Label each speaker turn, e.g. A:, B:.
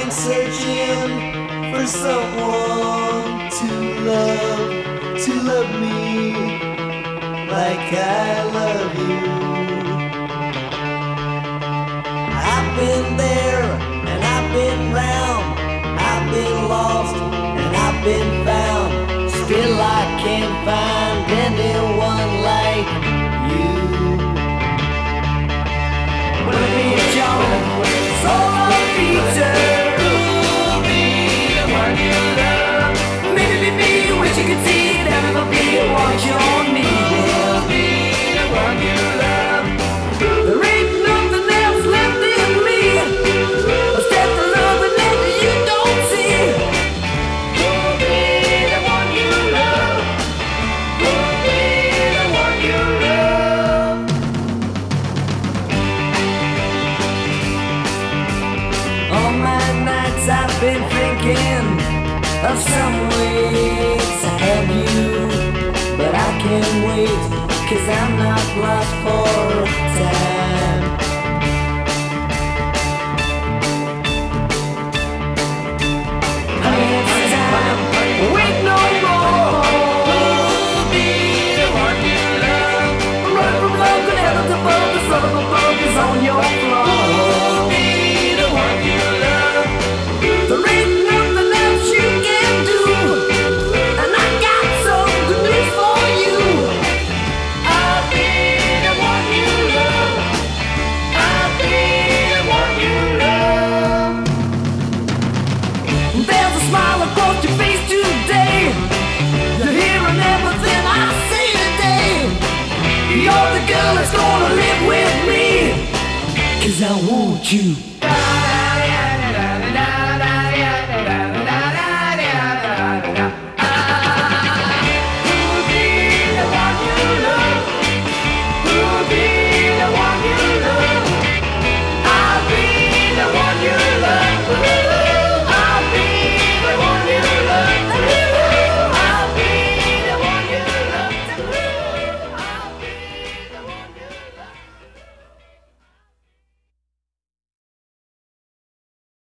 A: been searching for someone to love me like I love you. I've been there and I've been round, I've been lost and I've been found. Still I can't find anyone like you. Wanna be John, solo Peter, be the one you love. Maybe be what you could see, that it'll be what you're needing. Be the one you love. There ain't nothing else left in me except the love that you don't see. Be the one you love. Be the one you love. All my nights I've been thinking of some ways to have you, but I can't wait, 'cause I'm not lost for time. Honey, it's time, wait no more. Be the one you love. Run from love, good heavens above, the son of a bug is on your floor. Be the one you love. There ain't nothing else you can do, and I got some good news for you. I'll be the one you love. I'll be the one you love. There's a smile across your face today. You're hearing everything I say today. You're the girl that's gonna live with me, 'cause I want you.